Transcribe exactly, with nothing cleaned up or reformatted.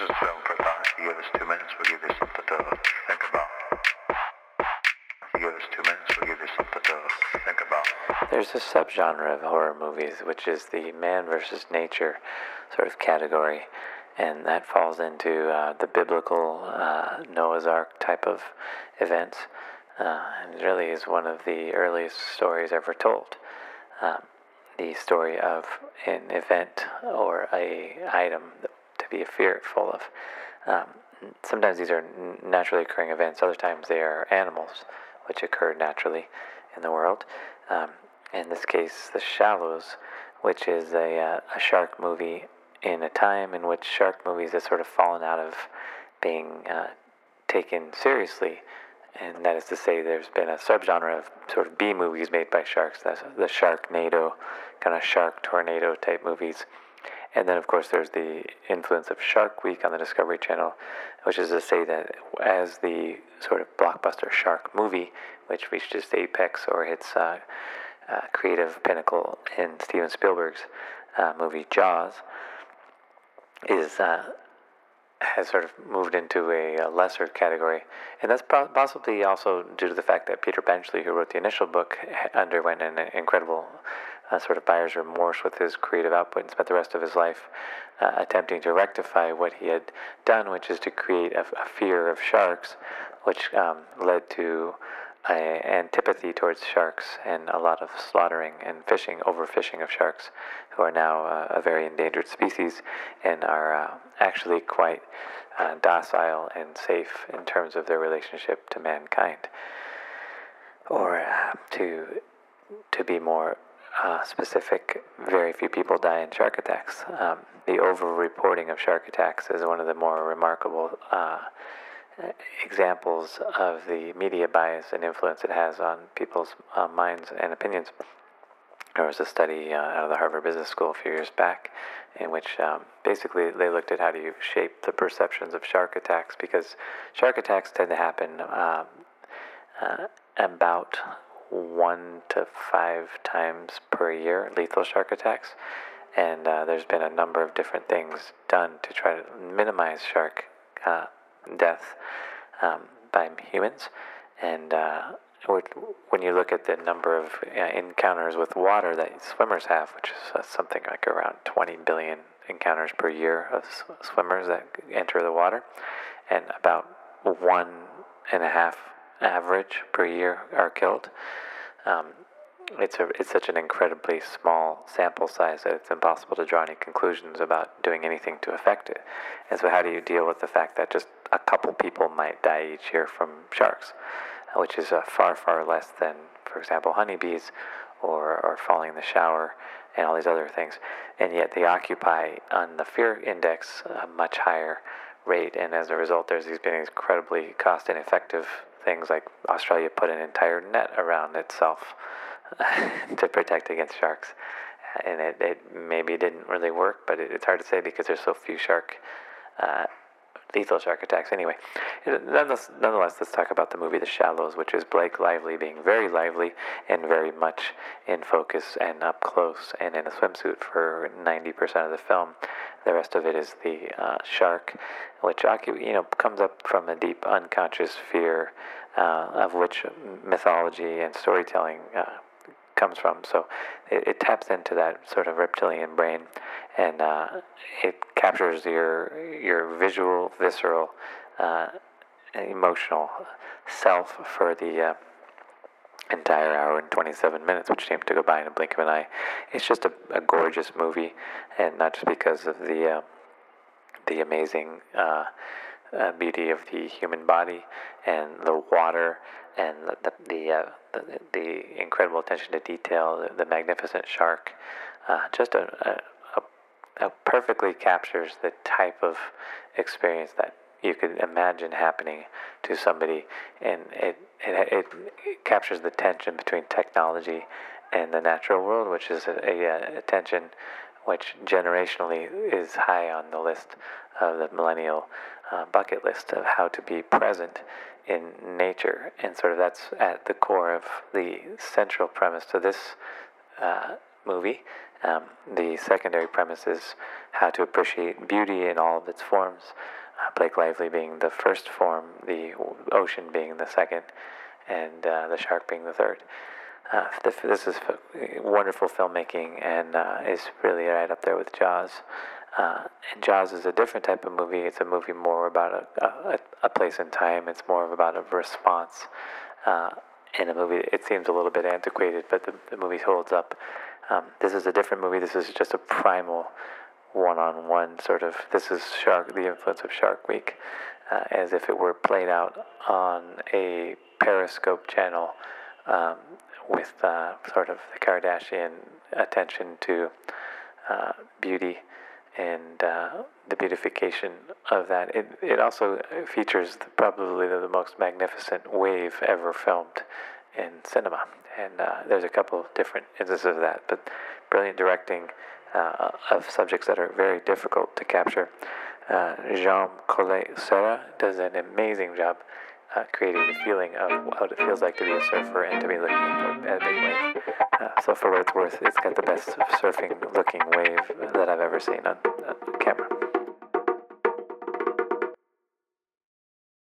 is film for thought. You give us two minutes, we'll give you something to think about. You give us two minutes, we'll give you something to think about. There's a subgenre of horror movies, which is the man versus nature sort of category, and that falls into uh, the biblical uh, Noah's Ark type of events, uh, and really is one of the earliest stories ever told. Um, the story of an event or a item to be fearful of. Um, sometimes these are naturally occurring events, other times they are animals which occur naturally in the world. Um, in this case, The Shallows, which is a, uh, a shark movie in a time in which shark movies have sort of fallen out of being uh, taken seriously. And that is to say, there's been a subgenre of sort of B movies made by sharks. That's the Sharknado, kind of shark tornado type movies. And then, of course, there's the influence of Shark Week on the Discovery Channel, which is to say that as the sort of blockbuster shark movie, which reached its apex or its uh, uh, creative pinnacle in Steven Spielberg's uh, movie Jaws, is uh, has sort of moved into a, a lesser category. And that's pro- possibly also due to the fact that Peter Benchley, who wrote the initial book, underwent an incredible uh, sort of buyer's remorse with his creative output and spent the rest of his life uh, attempting to rectify what he had done, which is to create a, a fear of sharks, which um, led to an antipathy towards sharks and a lot of slaughtering and fishing, overfishing of sharks, who are now uh, a very endangered species and are uh, actually quite uh, docile and safe in terms of their relationship to mankind. Or uh, to to be more uh, specific, very few people die in shark attacks. Um, the over-reporting of shark attacks is one of the more remarkable uh, examples of the media bias and influence it has on people's uh, minds and opinions. There was a study uh, out of the Harvard Business School a few years back in which um, basically they looked at how do you shape the perceptions of shark attacks, because shark attacks tend to happen um, uh, about one to five times per year, lethal shark attacks. And uh, there's been a number of different things done to try to minimize shark uh, death um, by humans. And uh, when you look at the number of uh, encounters with water that swimmers have, which is uh, something like around twenty billion encounters per year of s- swimmers that enter the water, and about one and a half average per year are killed. Um, it's a it's such an incredibly small sample size that it's impossible to draw any conclusions about doing anything to affect it. And so how do you deal with the fact that just a couple people might die each year from sharks, which is uh, far, far less than, for example, honeybees or, or falling in the shower and all these other things. And yet they occupy on the fear index a much higher rate, and as a result there's these been incredibly cost ineffective things like Australia put an entire net around itself to protect against sharks. And it, it maybe didn't really work, but it, it's hard to say because there's so few shark, uh, lethal shark attacks. Anyway, nonetheless, nonetheless, let's talk about the movie The Shallows, which is Blake Lively being very lively and very much in focus and up close and in a swimsuit for ninety percent of the film. The rest of it is the uh, shark, which you know comes up from a deep unconscious fear uh, of which mythology and storytelling uh, comes from. So it, it taps into that sort of reptilian brain, and uh, it captures your your visual, visceral, uh, emotional self for the uh, entire hour and twenty-seven minutes, which seemed to go by in a blink of an eye. It's just a, a gorgeous movie, and not just because of the uh, the amazing uh, uh, beauty of the human body and the water and the the the, uh, the, the incredible attention to detail, the, the magnificent shark. Uh, just a, a, a, a perfectly captures the type of experience that you could imagine happening to somebody, and it, it it it captures the tension between technology and the natural world, which is a, a, a tension which generationally is high on the list of the millennial uh, bucket list of how to be present in nature, and sort of that's at the core of the central premise to this uh, movie. Um, the secondary premise is how to appreciate beauty in all of its forms. Uh, Blake Lively being the first form, the ocean being the second, and uh, the shark being the third. Uh, this is wonderful filmmaking and uh, is really right up there with Jaws. Uh, and Jaws is a different type of movie. It's a movie more about a, a, a place in time. It's more about a response. Uh, in a movie, it seems a little bit antiquated, but the, the movie holds up. Um, this is a different movie. This is just a primal, one-on-one sort of. This is Shark, the influence of Shark Week, uh, as if it were played out on a Periscope channel. Um, with uh, sort of the Kardashian attention to uh, beauty and uh, the beautification of that. It it also features the, probably the, the most magnificent wave ever filmed in cinema. And uh, there's a couple of different instances of that, but brilliant directing uh, of subjects that are very difficult to capture. Uh, Jean Collet-Serra does an amazing job Uh, creating the feeling of what it feels like to be a surfer and to be looking at a big wave. Uh, so for what it's worth, it's got the best surfing looking wave that I've ever seen on, on camera.